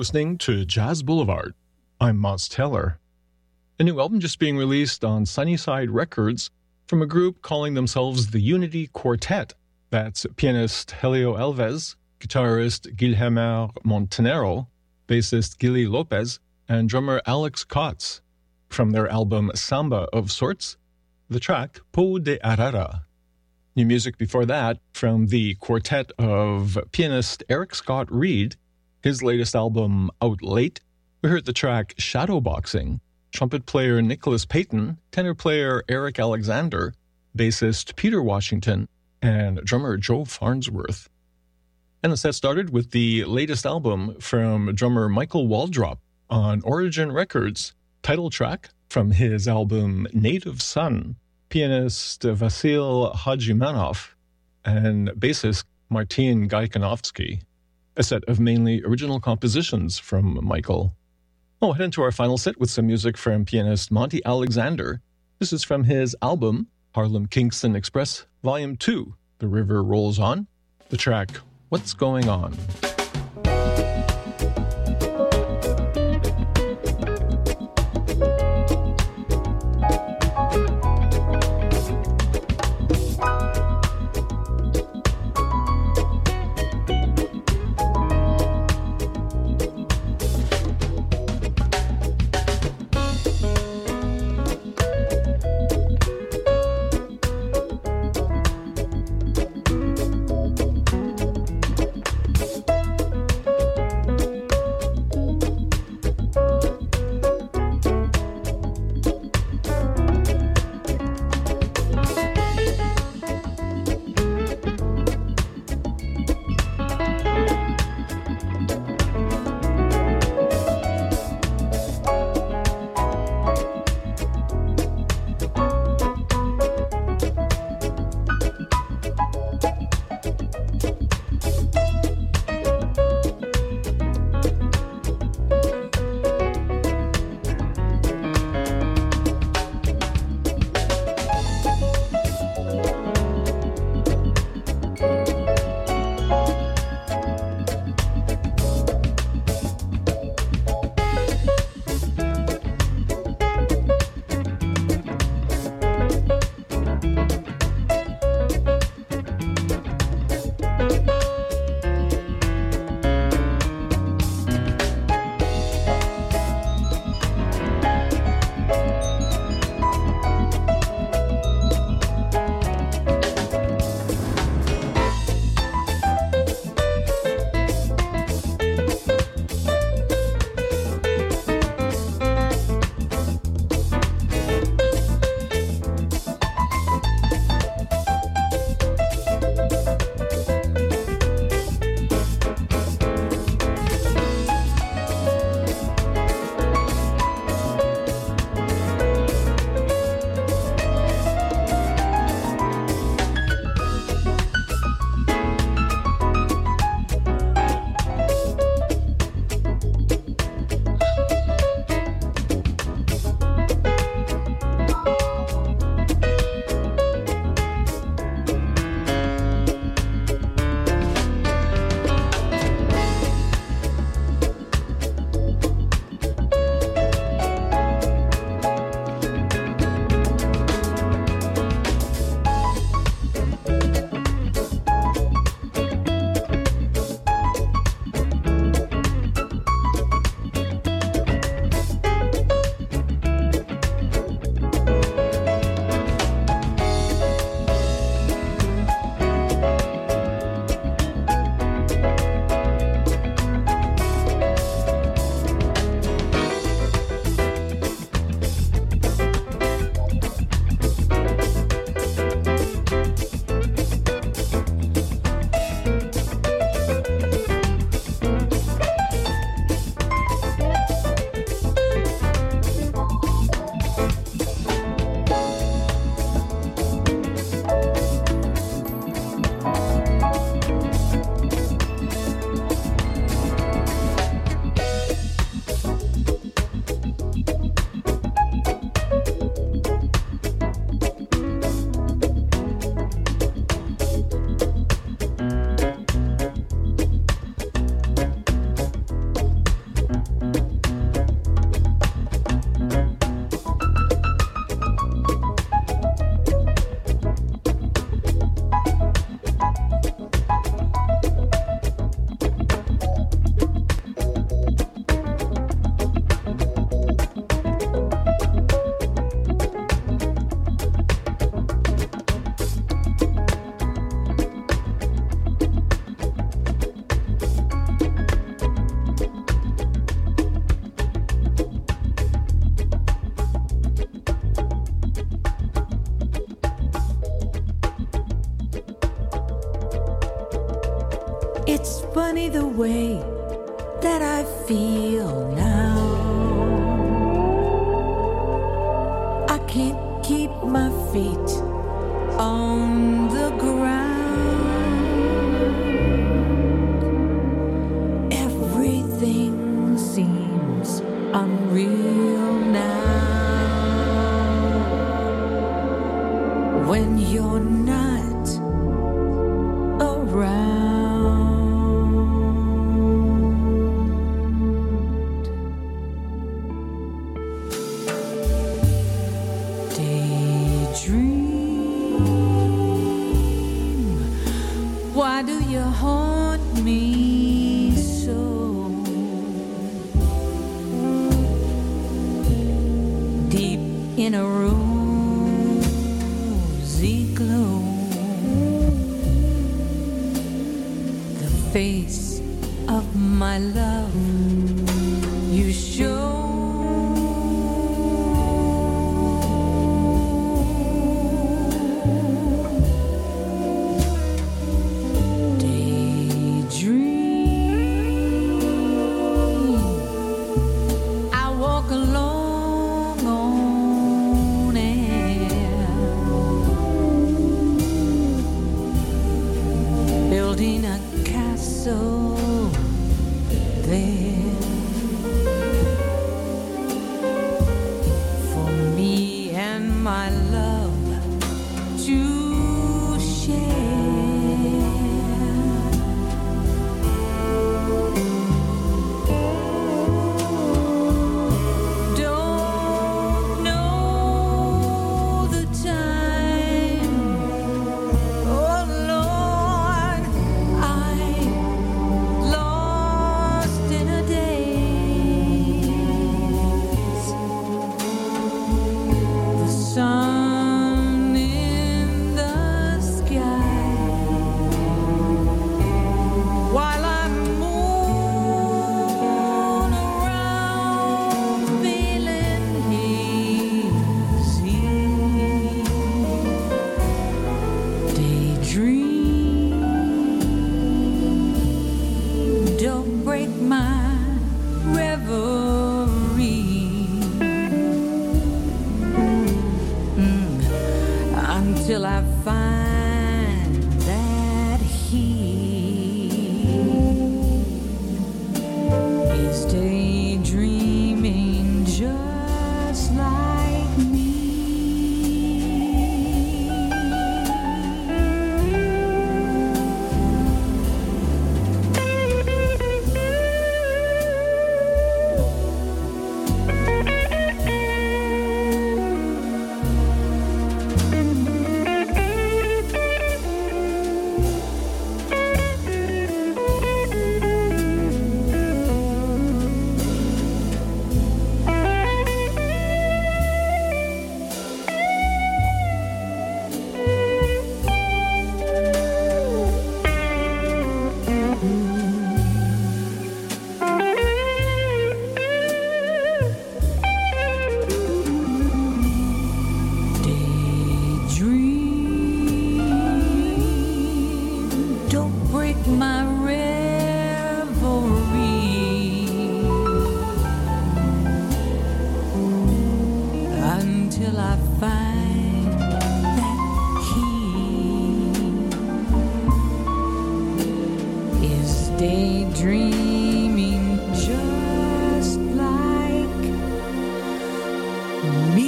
listening to Jazz Boulevard. I'm Moss Taylor. A new album just being released on Sunnyside Records from a group calling themselves the Unity Quartet. That's pianist Helio Alves, guitarist Guilherme Montenero, bassist Gilly Lopez, and drummer Alex Kotz. From their album Samba of Sorts, the track Pou de Arara. New music before that from the quartet of pianist Eric Scott Reed, his latest album Out Late. We heard the track Shadowboxing, trumpet player Nicholas Payton, tenor player Eric Alexander, bassist Peter Washington, and drummer Joe Farnsworth. And the set started with the latest album from drummer Michael Waldrop on Origin Records, title track from his album Native Son, pianist Vasil Hajimanov, and bassist Martin Gaikanovsky. A set of mainly original compositions from Michael. We'll head into our final set with some music from pianist Monty Alexander. This is from his album, Harlem Kingston Express, Volume 2, The River Rolls On, the track What's Going On? It's funny the way that I feel now. I can't keep my feet on the ground. Everything seems unreal now. When you're not around. Why do you haunt me so? Deep in a rosy glow, the face of my love you show. Till I find that he is daydreaming just like me. Daydreaming just like me.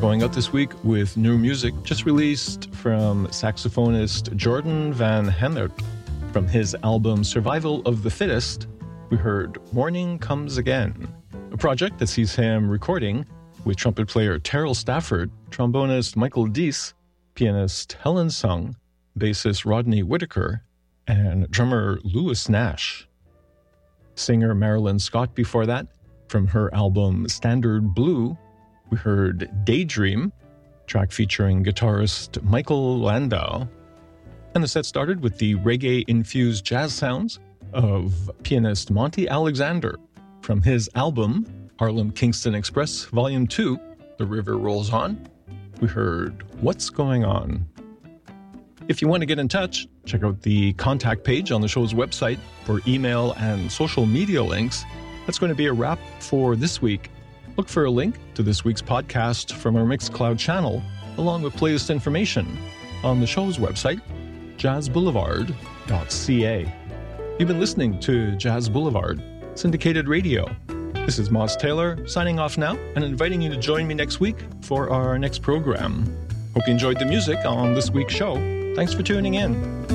going out this week with new music just released from saxophonist Jordan Van Hemert. From his album Survival of the Fittest, we heard Morning Comes Again, a project that sees him recording with trumpet player Terrell Stafford, trombonist Michael Deese, pianist Helen Sung, bassist Rodney Whitaker, and drummer Lewis Nash. Singer Marilyn Scott before that. From her album Standard Blue, we heard Daydream, track featuring guitarist Michael Landau. And the set started with the reggae-infused jazz sounds of pianist Monty Alexander. From his album Harlem Kingston Express Volume 2, The River Rolls On, we heard What's Going On. If you want to get in touch, check out the contact page on the show's website for email and social media links. That's going to be a wrap for this week. Look for a link to this week's podcast from our Mixcloud channel, along with playlist information on the show's website, jazzboulevard.ca. You've been listening to Jazz Boulevard, syndicated radio. This is Moz Taylor signing off now and inviting you to join me next week for our next program. Hope you enjoyed the music on this week's show. Thanks for tuning in.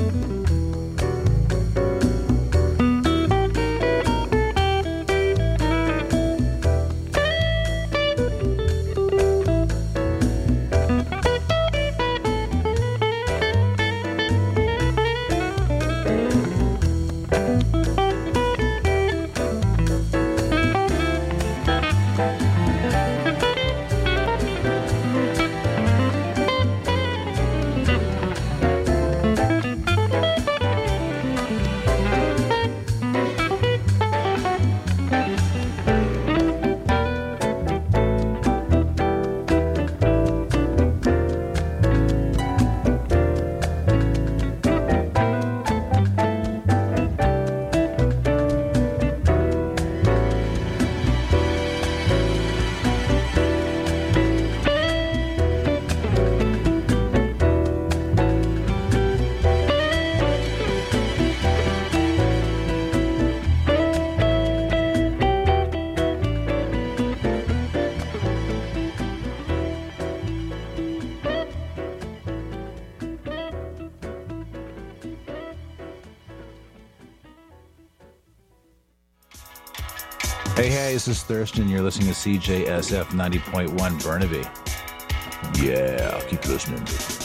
Hey, this is Thurston. You're listening to CJSF 90.1 Burnaby. Yeah, keep listening.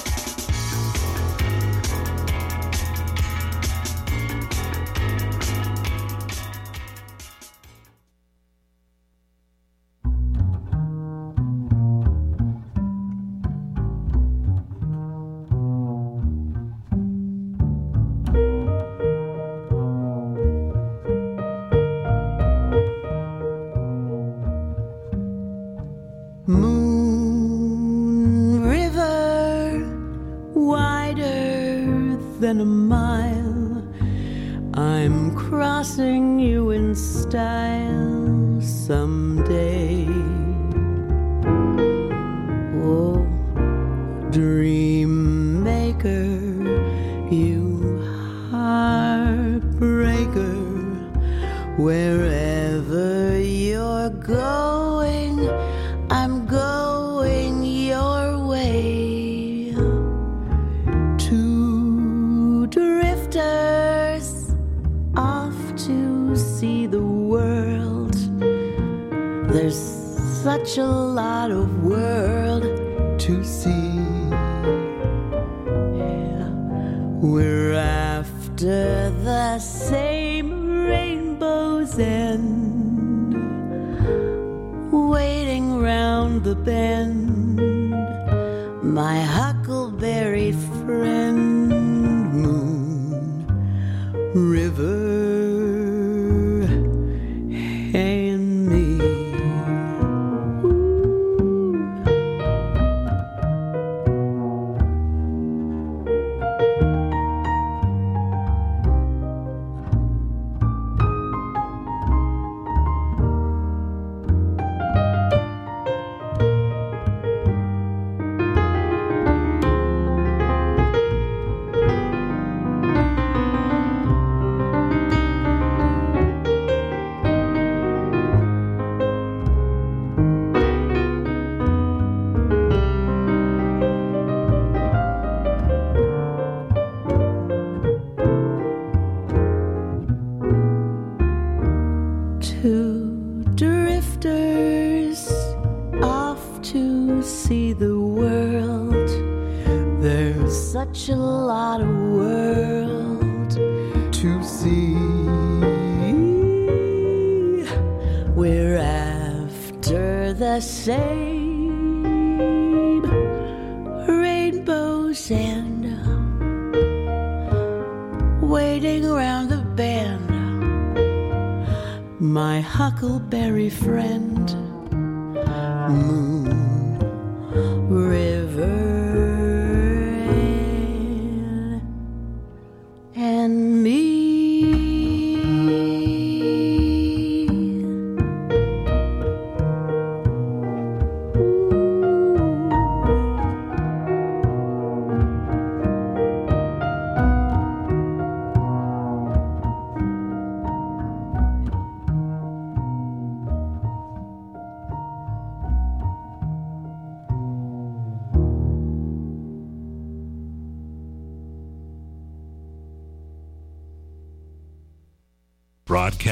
than a mile. I'm crossing you in style someday. Oh, dream maker, you heartbreaker, wherever you're going, I'm going your way. Two drifters off to see the world. There's such a lot of world to see. Yeah. We're after the same rainbow's end, waiting round the bend, my huckleberry friend, moon, river, and me. Two drifters off to see the world. There's such a lot of world to see. We're after the same rainbows and waiting around the bend. My huckleberry friend, Moon River and me. Broadcast